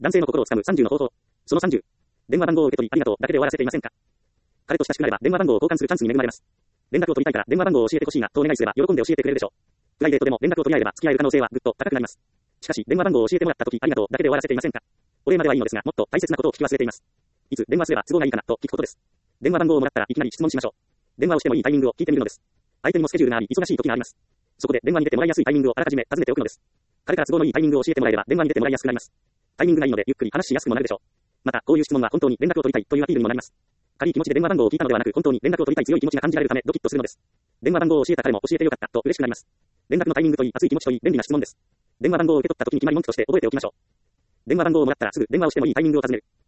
男性の心をつかむ30の方法。その30。電話番号を受け取りありがとうだけで終わらせていませんか。彼と親しくなれば電話番号を交換するチャンスに恵まれます。連絡を取りたいから電話番号を教えてほしいなとお願いすれば喜んで教えてくれるでしょう。プライベートでも連絡を取り合えれば付き合える可能性はぐっと高くなります。しかし電話番号を教えてもらった時ありがとうだけで終わらせていませんか。お礼まではいいのですが、もっと大切なことを聞き忘れています。いつ電話すれば都合がいいかなと聞くことです。電話番号をもらったらいきなり質問しましょう。電話をしてもいいタイミングを聞いてみるのです。相手にもスケジュールがあり忙しい時があります。そこで電話に出てもらいやすいタイミングをあらかじめ尋ねておくのです。彼から都合のいいタイミングを教えてもらえれば電話に出てもらいやすくなります。タイミングがいいのでゆっくり話しやすくもなるでしょう。またこういう質問は本当に連絡を取りたいというアピールにもなります。軽い気持ちで電話番号を聞いたのではなく本当に連絡を取りたい強い気持ちが感じられるためドキッとするのです。電話番号を教えた彼も教えてよかったと嬉しくなります。連絡のタイミングといい熱い気持ちといい便利な質問です。電話番号を受け取った時に決まり文句として覚えておきましょう。電話番号をもらったらすぐ電話をしてもいいタイミングを尋ねる。